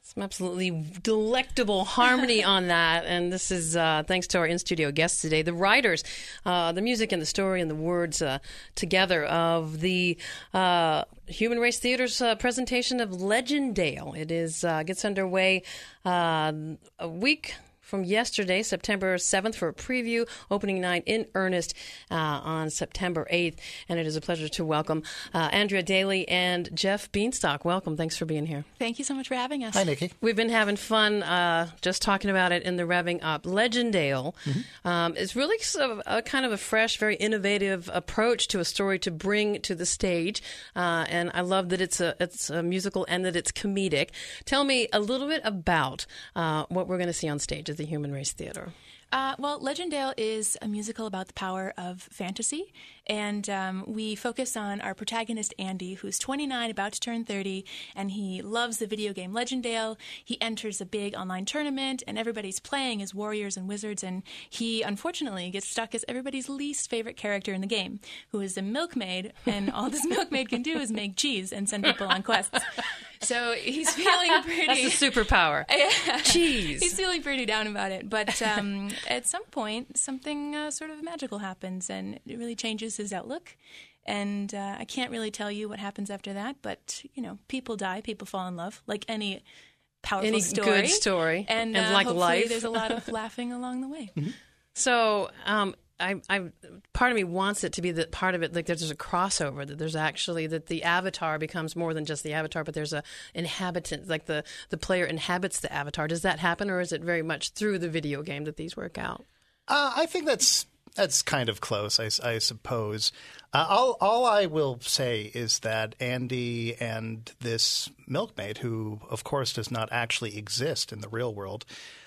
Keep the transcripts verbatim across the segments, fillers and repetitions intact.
Some absolutely delectable harmony on that. And this is uh, thanks to our in-studio guests today, the writers, uh, the music and the story and the words uh, together of the uh, Human Race Theater's uh, presentation of Legendale. It is uh, gets underway uh, a week from yesterday, September seventh, for a preview, opening night in earnest uh, on September eighth. And it is a pleasure to welcome uh, Andrea Daly and Jeff Bienstock. Welcome. Thanks for being here. Thank you so much for having us. Hi, Nikki. We've been having fun uh, just talking about it in the Revving Up. Legendale mm-hmm. um, is really a, a kind of a fresh, very innovative approach to a story to bring to the stage. Uh, and I love that it's a, it's a musical and that it's comedic. Tell me a little bit about uh, what we're going to see on stage at the Human Race Theater. Uh, well, Legendale is a musical about the power of fantasy, and um, we focus on our protagonist, Andy, who's twenty-nine, about to turn thirty, and he loves the video game Legendale. He enters a big online tournament, and everybody's playing as warriors and wizards, and he, unfortunately, gets stuck as everybody's least favorite character in the game, who is a milkmaid, and all this milkmaid can do is make cheese and send people on quests. So he's feeling pretty... That's a superpower. Yeah. Cheese. He's feeling pretty down about it, but um, at some point, something uh, sort of magical happens, and it really changes his outlook. And uh, I can't really tell you what happens after that, but, you know, people die, people fall in love, like any powerful any story. good story. And, and uh, like hopefully life. there's a lot of laughing along the way. Mm-hmm. So, um, I, I, part of me wants it to be that part of it, like there's a crossover, that there's actually, that the avatar becomes more than just the avatar, but there's a inhabitant, like the, the player inhabits the avatar. Does that happen, or is it very much through the video game that these work out? Uh, I think that's that's kind of close, I, I suppose. Uh, all, all I will say is that Andy and this milkmaid, who, of course, does not actually exist in the real world,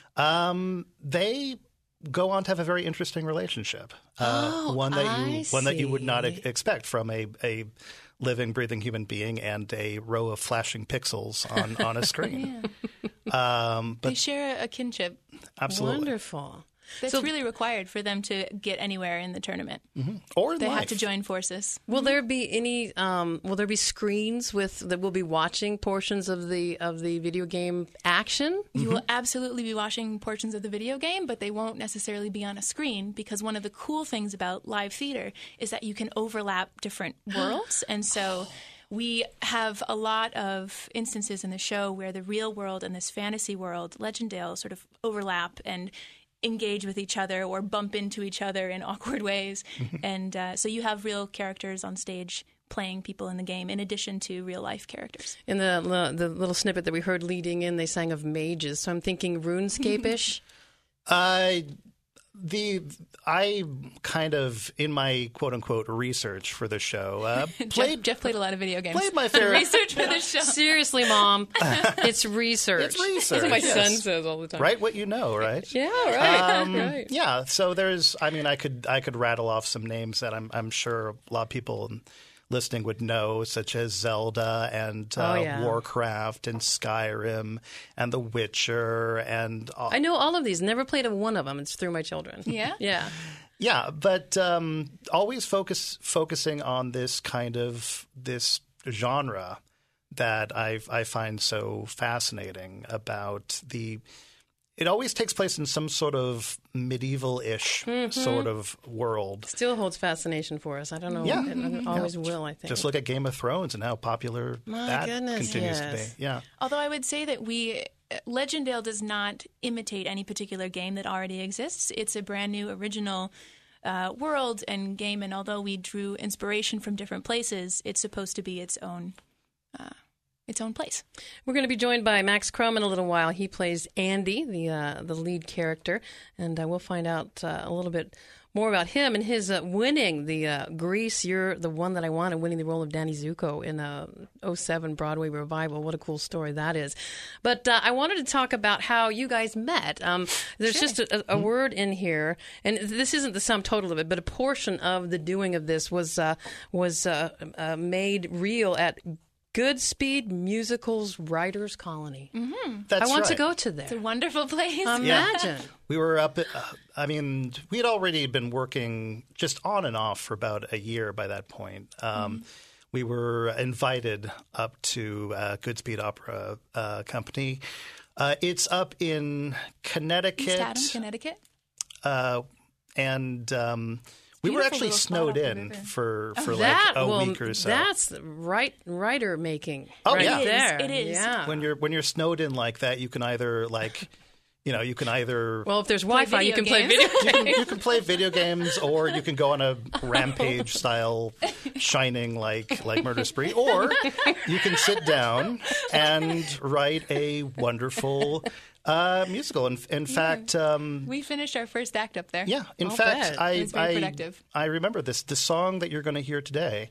um, they go on to have a very interesting relationship. Uh, oh, one that I you one that you would not see. e- expect from a, a living, breathing human being and a row of flashing pixels on, on a screen. Yeah. Um, but they share a kinship. absolutely. Wonderful. That's So- really required for them to get anywhere in the tournament. Mm-hmm. Or in They life. have to join forces. Will there be any? Um, will there be screens with that we'll be watching portions of the of the video game action? You will absolutely be watching portions of the video game, but they won't necessarily be on a screen, because one of the cool things about live theater is that you can overlap different worlds. And so we have a lot of instances in the show where the real world and this fantasy world, Legendale, sort of overlap and engage with each other or bump into each other in awkward ways. And uh, so you have real characters on stage playing people in the game in addition to real life characters. In the the little snippet that we heard leading in, they sang of mages. So I'm thinking RuneScape-ish. Uh, the I kind of, in my quote-unquote research for the show, uh, Jeff, played Jeff played a lot of video games. played my fair Research for the show. Seriously, Mom, it's research. It's research, That's what my yes. son says all the time. Write what you know, right? Yeah, right. Um, right. Yeah. So there's, I mean, I could I could rattle off some names that I'm I'm sure a lot of people listening would know, such as Zelda and uh, Oh, yeah. Warcraft and Skyrim and The Witcher and all. I know all of these. Never played a one of them. It's through my children. Yeah? Yeah. Yeah, but um, always focus focusing on this kind of this genre that I I find so fascinating about the. It always takes place in some sort of medieval-ish Mm-hmm. sort of world. Still holds fascination for us. I don't know. Yeah. It, it always will, I think. Just look at Game of Thrones and how popular My that goodness, continues yes. to be. Yeah. Although I would say that we Legendale does not imitate any particular game that already exists. It's a brand new original uh, world and game, and although we drew inspiration from different places, it's supposed to be its own uh, its own place. We're going to be joined by Max Crum in a little while. He plays Andy, the uh, the lead character, and uh, we'll find out uh, a little bit more about him and his uh, winning the uh, Grease, You're the One That I Want, and winning the role of Danny Zuko in a oh seven Broadway revival. What a cool story that is. But uh, I wanted to talk about how you guys met. Um, there's Sure. just a, a word in here, and this isn't the sum total of it, but a portion of the doing of this was uh, was uh, uh, made real at Goodspeed Musicals Writers Colony. Mm-hmm. That's I want right. to go to there. It's a wonderful place. Imagine. We were up at, uh, I mean, we had already been working just on and off for about a year by that point. Um, mm-hmm. we were invited up to uh, Goodspeed Opera uh, Company. Uh, it's up in Connecticut. East Haddam, Connecticut. Uh, and um, we were Beautiful actually little spot snowed off the in river. for, for like that a will, week or so. That's right, writer making. Oh, right yeah. It is, there. it is. Yeah. When you're when you're snowed in like that, you can either like, you know, you can either well, if there's Wi-Fi, you video can play games. video you, can, you can play video games, or you can go on a rampage style Shining like like murder spree, or you can sit down and write a wonderful uh, musical. In, in fact, um, We finished our first act up there. yeah. In I'll fact, bet. I It was very I, productive. I remember this. The song that you're going to hear today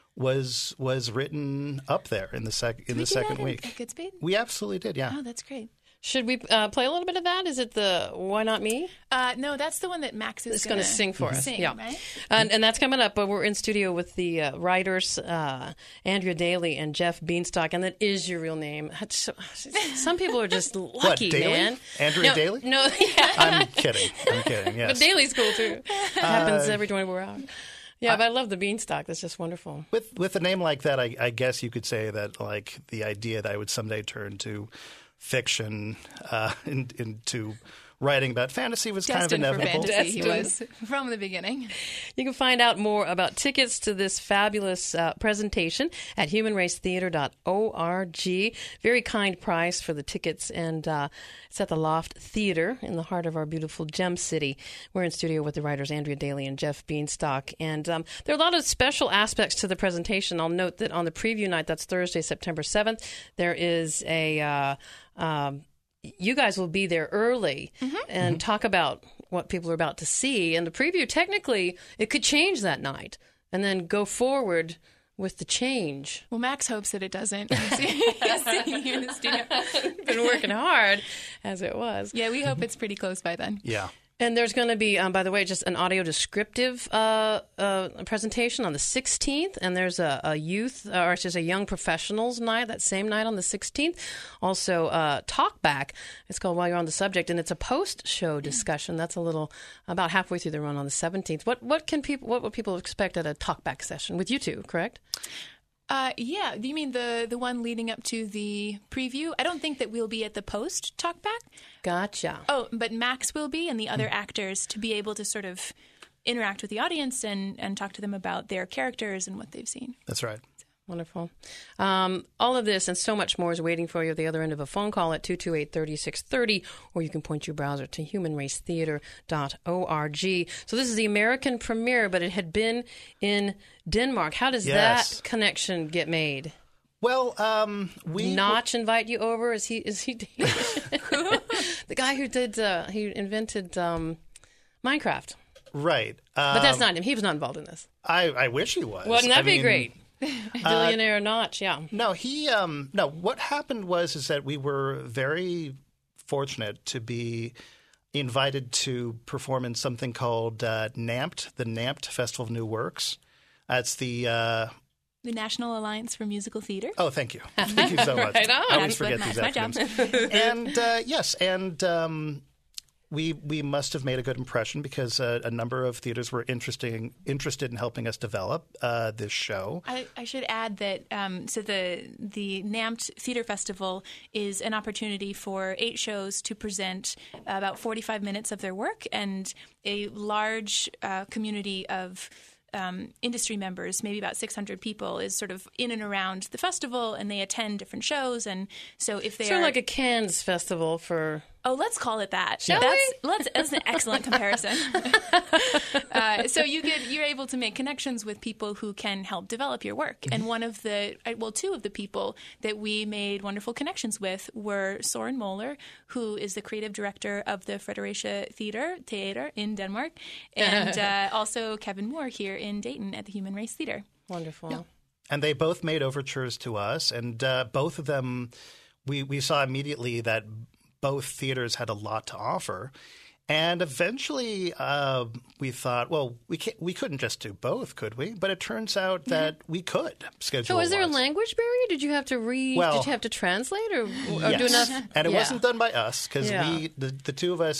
was was written up there in the sec in Did the we do second that in- week. at Goodspeed? We absolutely did. Yeah. Oh, that's great. Should we uh, play a little bit of that? Is it the Why Not Me? Uh, no, that's the one that Max is It's going to sing for us. Sing, yeah. right? And, and that's coming up. But we're in studio with the uh, writers, uh, Andrea Daly and Jeff Beanstalk. And that is your real name. That's so- some people are just lucky, Daly? man. Andrea no, Daly? No, yeah. I'm kidding. I'm kidding. Yes. But Daly's cool, too. Happens every twenty-four hours. Yeah, but I love the Beanstalk. That's just wonderful. With with a name like that, I, I guess you could say that like the idea that I would someday turn to fiction uh, in, into writing about fantasy was Destined kind of for inevitable. fantasy, he Destined. was from the beginning. You can find out more about tickets to this fabulous uh, presentation at human race theater dot org. Very kind price for the tickets, and uh, it's at the Loft Theater in the heart of our beautiful Gem City. We're in studio with the writers Andrea Daly and Jeff Beanstalk, and um, there are a lot of special aspects to the presentation. I'll note that on the preview night, that's Thursday, September seventh, there is a... Uh, um, you guys will be there early Mm-hmm. and talk about what people are about to see. And the preview, technically, it could change that night and then go forward with the change. Well, Max hopes that it doesn't. He's sitting here in the studio. Been working hard as it was. Yeah, we hope it's pretty close by then. Yeah. And there's going to be, um, by the way, just an audio descriptive uh, uh, presentation on the sixteenth. And there's a, a youth, or it's just a young professionals night that same night on the sixteenth. Also, uh, Talk Back. It's called While You're on the Subject, and it's a post-show discussion. That's a little about halfway through the run on the seventeenth. What what can people what would people expect at a Talk Back session with you two? Correct? Uh, yeah, do you mean the the one leading up to the preview? I don't think that we'll be at the post talkback. Gotcha. Oh, but Max will be, and the other actors, to be able to sort of interact with the audience and, and talk to them about their characters and what they've seen. That's right. Wonderful. Um, all of this and so much more is waiting for you at the other end of a phone call at two two eight, three six three zero, or you can point your browser to human race theater dot org. So this is the American premiere, but it had been in Denmark. How does Yes. that connection get made? Well, um, we Notch invite you over? Is he? Is he? The guy who did uh, he invented um, Minecraft, right. Um, but that's not him. He was not involved in this. I, I wish he was. Wouldn't that I be mean, great? Billionaire Notch, yeah. No, he. Um, no, what happened was is that we were very fortunate to be invited to perform in something called uh, NAMPT, the NAMPT Festival of New Works. That's the. Uh, The National Alliance for Musical Theater. oh, thank you, thank you so much. Right on. I always That's what- forget these that's my job. acronyms. and uh, yes, and. Um, We we must have made a good impression because uh, a number of theaters were interesting interested in helping us develop uh, this show. I, I should add that um, so the the NAMPT Theater Festival is an opportunity for eight shows to present about forty-five minutes of their work, and a large uh, community of um, industry members, maybe about six hundred people, is sort of in and around the festival, and they attend different shows. And so if they Sort are of like a Cannes festival for... Oh, let's call it that. Shall that's, we? Let's, that's an excellent comparison. uh, so you get you're able to make connections with people who can help develop your work. Mm-hmm. And one of the uh, well, two of the people that we made wonderful connections with were Soren Moller, who is the creative director of the Fredericia Theater Theater in Denmark, and uh, also Kevin Moore here in Dayton at the Human Race Theater. Wonderful. And they both made overtures to us, and uh, both of them, we, we saw immediately that both theaters had a lot to offer. And eventually uh, we thought, well, we can't, we couldn't just do both, could we? But it turns out that we could schedule. So is there a wise. language barrier? Did you have to read? Well, did you have to translate or, or yes. do enough? And it Yeah. wasn't done by us because Yeah. we, the, the two of us,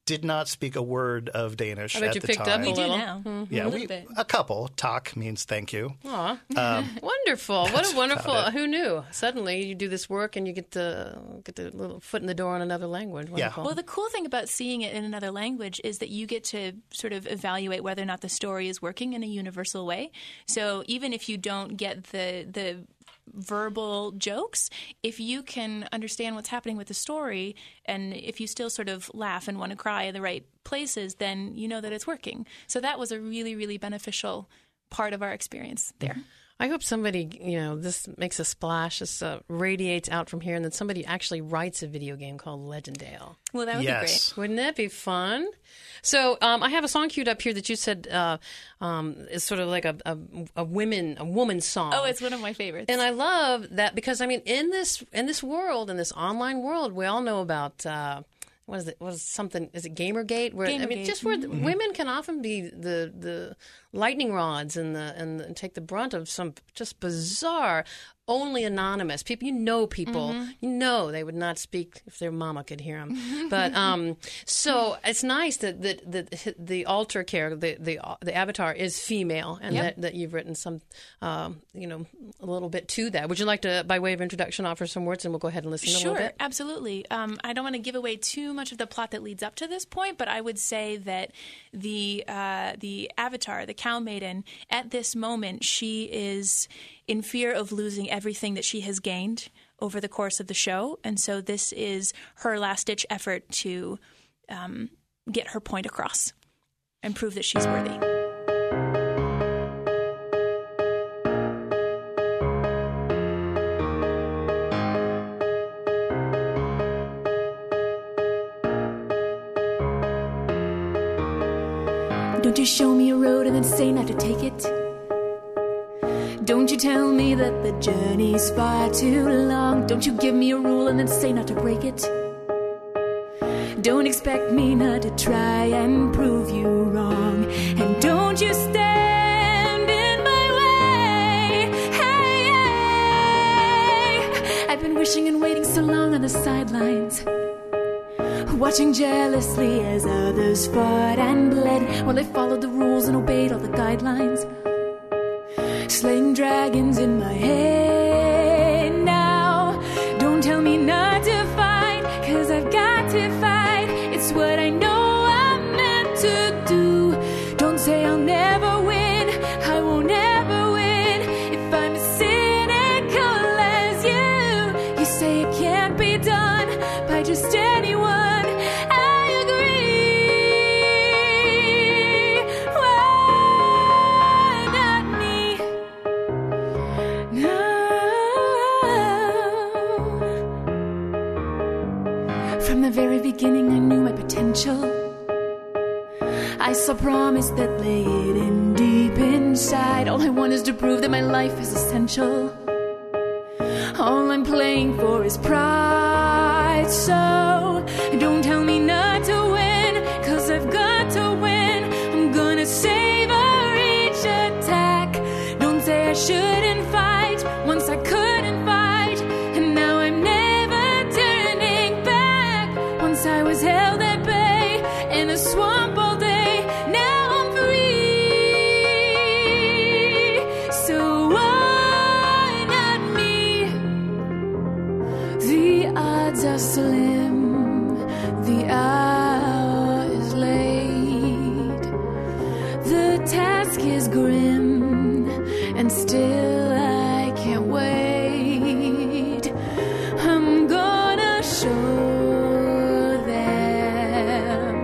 did not speak a word of Danish I bet at you the picked time. up a We do little. now. Mm-hmm. Yeah, a we little bit. a couple. Tak means thank you. Aw. Um, Wonderful. What that's a wonderful. about it. Who knew? Suddenly you do this work and you get the get the little foot in the door on another language. Wonderful. Well, the cool thing about seeing it in another language is that you get to sort of evaluate whether or not the story is working in a universal way. So even if you don't get the the verbal jokes, if you can understand what's happening with the story, and if you still sort of laugh and want to cry in the right places, then you know that it's working. So that was a really, really beneficial part of our experience there. I hope somebody, you know, this makes a splash, this uh, radiates out from here, and then somebody actually writes a video game called Legendale. Well, that would yes. be great. Wouldn't that be fun? So um, I have a song queued up here that you said uh, um, is sort of like a, a, a women a woman's song. Oh, it's one of my favorites. And I love that because I mean, in this in this world, in this online world, we all know about. Uh, What is it? What is something? Is it Gamergate? Where I mean, Gamergate. just where the, Mm-hmm. women can often be the the lightning rods and the and, and take the brunt of some just bizarre, only anonymous people. You know, people. Mm-hmm. You know, they would not speak if their mama could hear them. But um, so it's nice that that, that the alter character, the the the avatar is female, and Yep. that, that you've written some, um, you know, a little bit to that. Would you like to, by way of introduction, offer some words, and we'll go ahead and listen a little Sure, bit? absolutely. Um, I don't want to give away too much of the plot that leads up to this point, but I would say that the uh, the avatar, the cow maiden, at this moment, she is in fear of losing everything that she has gained over the course of the show, and so this is her last-ditch effort to um, get her point across and prove that she's worthy. Don't you show me a road and then say not to take it. Don't you tell me that the journey's far too long. Don't you give me a rule and then say not to break it. Don't expect me not to try and prove you wrong. And don't you stand in my way. Hey, hey. I've been wishing and waiting so long on the sidelines, watching jealously as others fought and bled while they followed the rules and obeyed all the guidelines. Slaying dragons in my head now. Don't tell me not to fight, 'cause I've got to fight. It's what I know I'm meant to do. Don't say I'll never win, I won't ever win. If I'm as cynical as you, you say it can't be done by just anyone. From the very beginning I knew my potential. I saw promise that lay hidden deep inside. All I want is to prove that my life is essential. All I'm playing for is pride. So don't tell me not to win, 'cause I've got to win. I'm gonna savor each attack. Don't say I shouldn't fight, once I couldn't fight, and now I'm never turning back. Once I was held at bay in a swamp all day, now I'm free. So why not me? The odds are slim, the hour is late, the task is grim, and still I can't wait. I'm gonna show them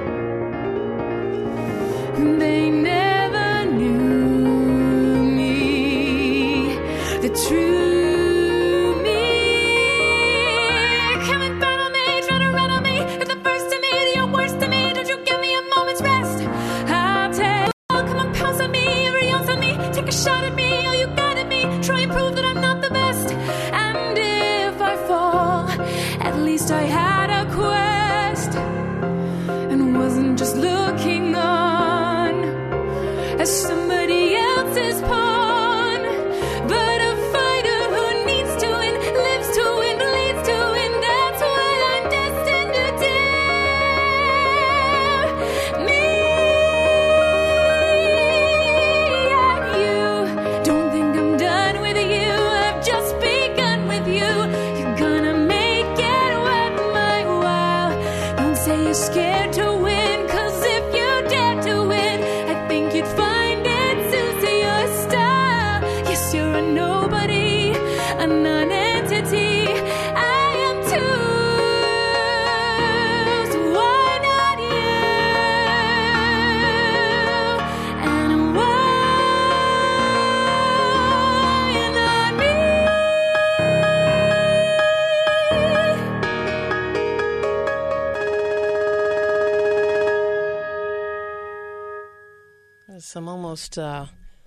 they never knew me, the true me. Come and battle me, try to run on me. You're the first to me, you're worst to me. Don't you give me a moment's rest. I'll take, oh, come on, pounce on me, every ounce on me. Take a shot at me, oh, you got at me. Try and prove that I'm not the best. And if I fall, at least I had a quest and wasn't just looking on as somebody else's pawn, but a fighter who needs to win, lives to win, bleeds to win. That's what I'm destined to do. some almost, uh,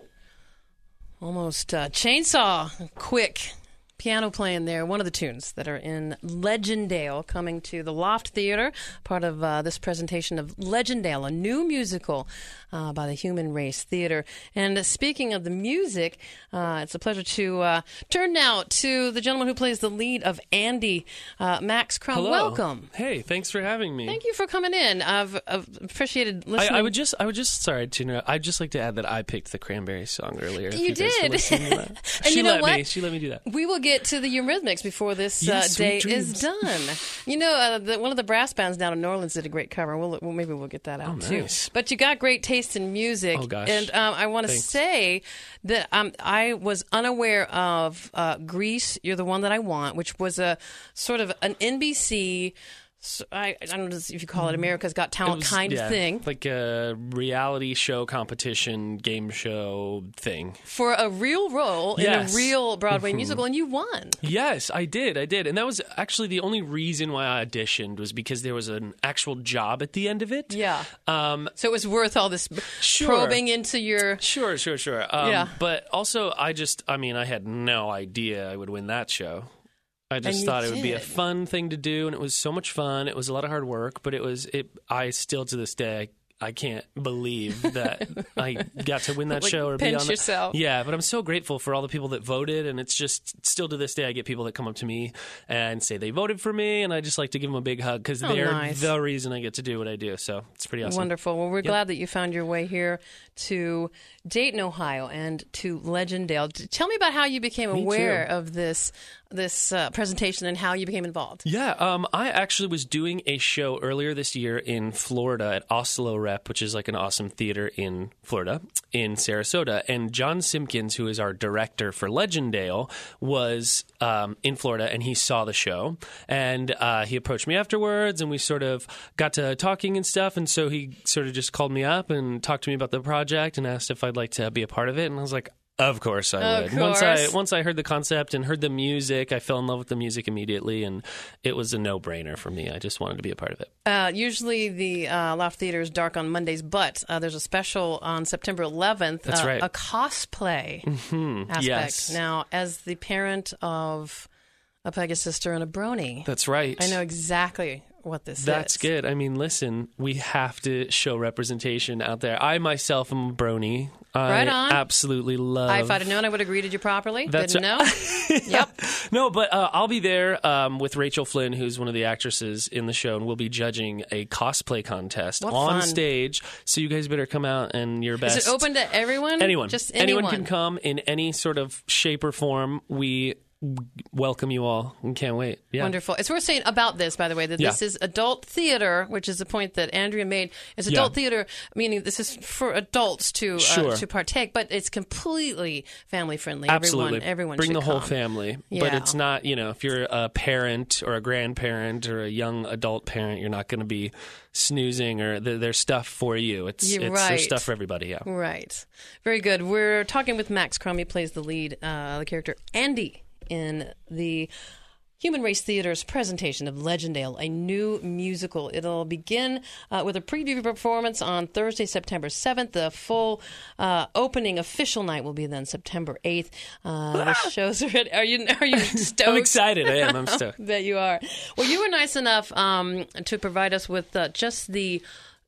almost uh, chainsaw quick piano playing there. One of the tunes that are in Legendale, coming to the Loft Theater, part of uh, this presentation of Legendale, a new musical uh, by the Human Race Theater. And uh, speaking of the music, uh, it's a pleasure to uh, turn now to the gentleman who plays the lead of Andy, uh, Max Crum. Hello. Welcome. Hey, thanks for having me. Thank you for coming in. I've, I've appreciated listening. I, I would just, I would just, sorry to interrupt. I'd just like to add that I picked the Cranberries song earlier. if You you guys did. were listening to that. And she you know let what? me. She let me do that. We will get to the Eurythmics before this uh, Yes, day sweet is dreams. done. You know, uh, the, one of the brass bands down in New Orleans did a great cover. We'll, well maybe we'll get that out Oh, too. nice. But you got great taste in music. Oh, gosh. And um, I want to Thanks. say that um, I was unaware of uh, Grease, You're the One That I Want, which was a sort of an N B C. So I, I don't know if you call it America's Got It Talent was, kind yeah, of thing. like a reality show competition, game show thing. For a real role in Yes. a real Broadway musical, and you won. Yes, I did. I did. And that was actually the only reason why I auditioned was because there was an actual job at the end of it. Yeah. Um, So it was worth all this Sure. probing into your. Sure, sure, sure. Um, Yeah. But also, I just, I mean, I had no idea I would win that show. I And just you thought it would be a did. fun thing to do, and it was so much fun. It was a lot of hard work, but it was, it. I still, to this day, I can't believe that I got to win that Like, show or be pinch on the, yourself. Yeah, but I'm so grateful for all the people that voted, and it's just still to this day I get people that come up to me and say they voted for me, and I just like to give them a big hug because Oh, they're nice. the reason I get to do what I do. So it's pretty awesome. Wonderful. Well, we're glad that you found your way here to Dayton, Ohio, and to Legendale. T- Tell me about how you became Me aware too. of this this uh, presentation and how you became involved. Yeah, um, I actually was doing a show earlier this year in Florida at Oslo Rep, which is like an awesome theater in Florida, in Sarasota. And John Simpkins, who is our director for Legendale, was um, in Florida, and he saw the show. And uh, he approached me afterwards, and we sort of got to talking and stuff. And so he sort of just called me up and talked to me about the project and asked if I'd like to be a part of it. And I was like, of course I Of would. Once I course. once I heard the concept and heard the music, I fell in love with the music immediately, and it was a no-brainer for me. I just wanted to be a part of it. Uh, usually the uh, Loft Theater is dark on Mondays, but uh, there's a special on September eleventh. That's uh, right. A cosplay aspect. Yes. Now, as the parent of a Pegasus sister and a brony, That's right. I know exactly what this That's is. good. I mean, listen, we have to show representation out there. I myself am a brony. I Right on. absolutely love. I, if I'd have known, I would have greeted you properly. That's Didn't know. Yep. No, but uh, I'll be there um, with Rachel Flynn, who's one of the actresses in the show, and we'll be judging a cosplay contest What on fun. stage. So you guys better come out and your best. Is it open to everyone? Anyone. Just anyone. can come in any sort of shape or form. We welcome you all and can't wait. Yeah. Wonderful. It's worth saying about this, by the way, that Yeah. this is adult theater, which is a point that Andrea made. It's adult Yeah. theater, meaning this is for adults to Sure. uh, to partake, but it's completely family friendly. Absolutely. Everyone, everyone Bring should the whole come. family. But Yeah. it's not, you know, if you're a parent or a grandparent or a young adult parent, you're not going to be snoozing or th- there's stuff for you. It's, You're it's right. there's stuff for everybody, yeah. Right. Very good. We're talking with Max Crum. He plays the lead, uh, the character Andy, in the Human Race Theater's presentation of Legendale, a new musical. It'll begin uh, with a preview performance on Thursday, September seventh. The full uh, opening official night will be then September eighth. Uh, the shows are ready. Are you, are you stoked? I'm excited. I am. I'm stoked. Bet you are. Well, you were nice enough um, to provide us with uh, just the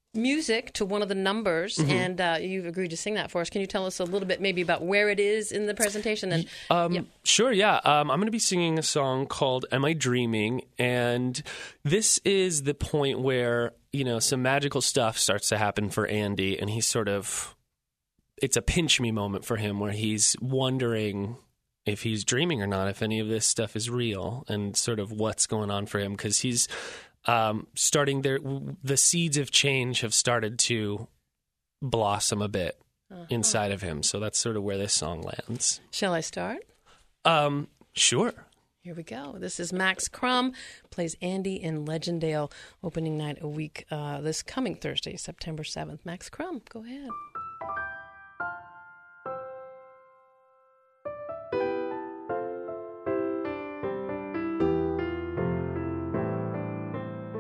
music to one of the numbers, Mm-hmm. and uh, you've agreed to sing that for us. Can you tell us a little bit maybe about where it is in the presentation? And Um, Yep. Sure, yeah. Um, I'm going to be singing a song called Am I Dreaming? And this is the point where, you know, some magical stuff starts to happen for Andy, and he's sort of, it's a pinch me moment for him where he's wondering if he's dreaming or not, if any of this stuff is real, and sort of what's going on for him, because he's um, starting there, the seeds of change have started to blossom a bit inside of him. So that's sort of where this song lands. shall I start? Um, sure. Here we go. This is Max Crum, plays Andy in Legendale, opening night a week uh, this coming Thursday, September seventh. Max Crum, go ahead.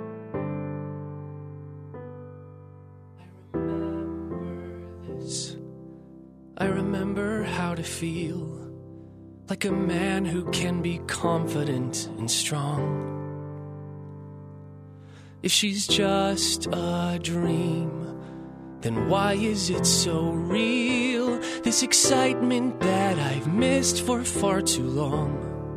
Remember this I remember how to feel like a man who can be confident and strong. If she's just a dream, then why is it so real? This excitement that I've missed for far too long.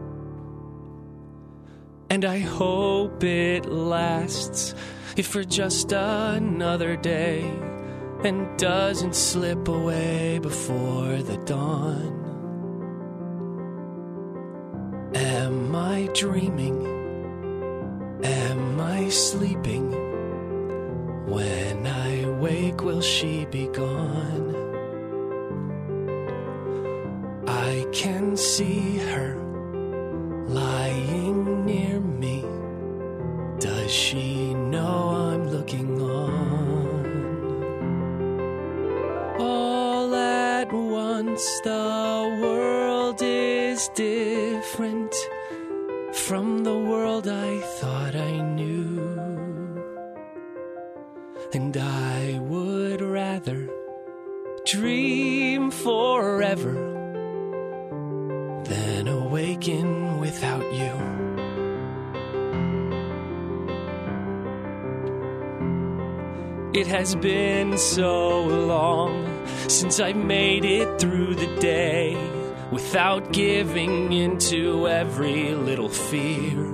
And I hope it lasts, if for just another day, and doesn't slip away before the dawn. Am I dreaming? Am I sleeping? When I wake, will she be gone? I can see her lying near me. Does she know I'm looking on? All at once the world is different from the world I thought I knew. And I would rather dream forever than awaken without you. It has been so long since I've made it through the day without giving into every little fear.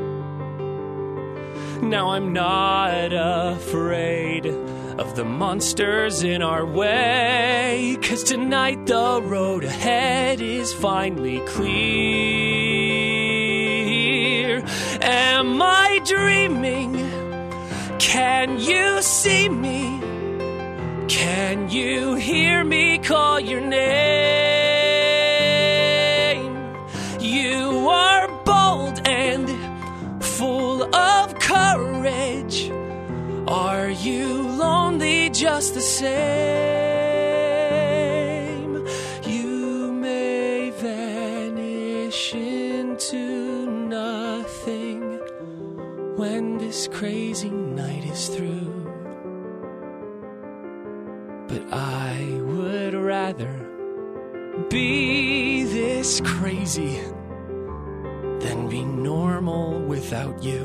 Now I'm not afraid of the monsters in our way, 'cause tonight the road ahead is finally clear. Am I dreaming? Can you see me? Can you hear me call your name? You are bold and full of courage. Are you lonely just the same? You may vanish into nothing when this crazy night is through. But I would rather be this crazy than be normal without you.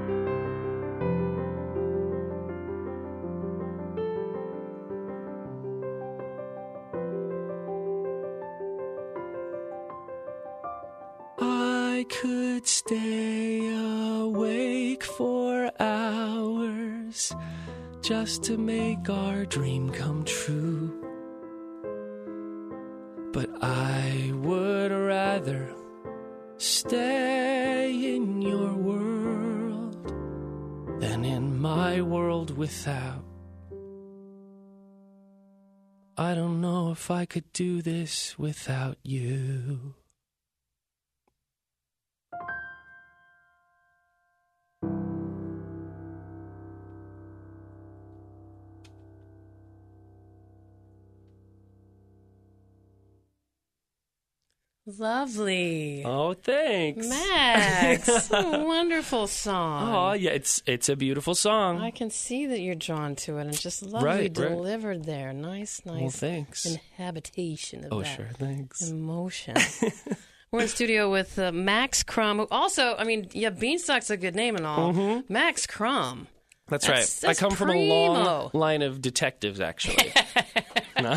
I could stay awake for hours just to make our dream come true. But I would rather stay in your world than in my world without. I don't know if I could do this without you. Lovely. Oh, thanks. Max, wonderful song. Oh, yeah, it's it's a beautiful song. I can see that you're drawn to it, and just lovely Right, right. delivered there. Nice, nice Well, thanks. inhabitation of Oh, that sure, thanks. emotion. We're in studio with uh, Max Crum, who also, I mean, yeah, Beanstalk's a good name and all. Mm-hmm. Max Crum. That's, That's- right. that's I come from a primo. long line of detectives, actually. No?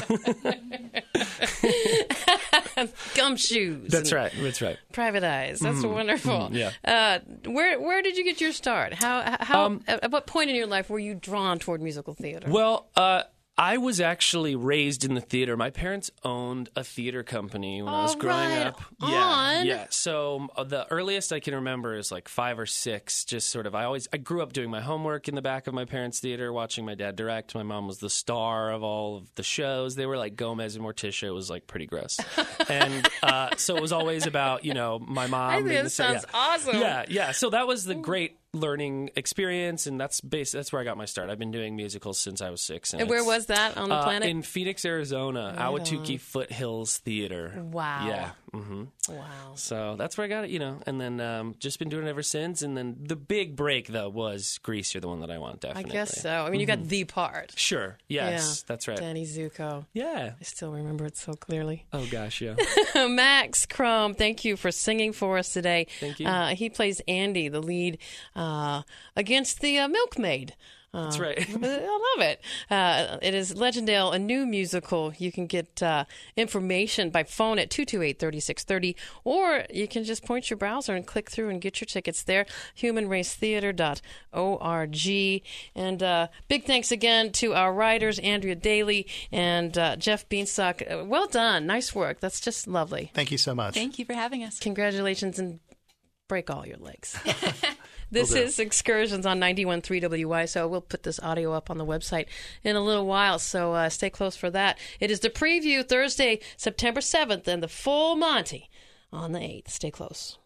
Gumshoes. That's and right. That's right. Private Eyes. That's wonderful. yeah. Uh, where where did you get your start? How how Um, at, at what point in your life were you drawn toward musical theater? Well, uh, I was actually raised in the theater. My parents owned a theater company when I was All growing right. up. On. Yeah, yeah. So uh, the earliest I can remember is like five or six. Just sort of, I always, I grew up doing my homework in the back of my parents' theater, watching my dad direct. My mom was the star of all of the shows. They were like Gomez and Morticia. It was like pretty gross, and uh, so it was always about you know my mom. I think being that the star. sounds yeah. awesome. Yeah, yeah. So that was the great learning experience, and that's base. That's where I got my start. I've been doing musicals since I was six. And, And where it's, was that on the uh, planet? In Phoenix, Arizona, Right Ahwatukee on. Foothills Theater. Wow. Yeah. hmm Wow. So that's where I got it, you know, and then um, just been doing it ever since. And then the big break, though, was Grease. You're the one that I want, I definitely. guess so. I mean, you got the part. Sure. Yes, Yeah. that's right. Danny Zuko. Yeah. I still remember it so clearly. Oh, gosh, yeah. Max Crum, thank you for singing for us today. Thank you. Uh, he plays Andy, the lead, uh, against the uh, milkmaid. Uh, That's right. I love it. Uh, it is Legendale, a new musical. You can get uh, information by phone at two two eight, three six three zero, or you can just point your browser and click through and get your tickets there, human race theater dot org. And uh, big thanks again to our writers, Andrea Daly and uh, Jeff Beanstalk. Uh, well done. Nice work. That's just lovely. Thank you so much. Thank you for having us. Congratulations, and break all your legs. This Will do. is Excursions on ninety-one point three W Y, so we'll put this audio up on the website in a little while, so uh, stay close for that. It is the preview Thursday, September seventh, and the full Monty on the eighth. Stay close.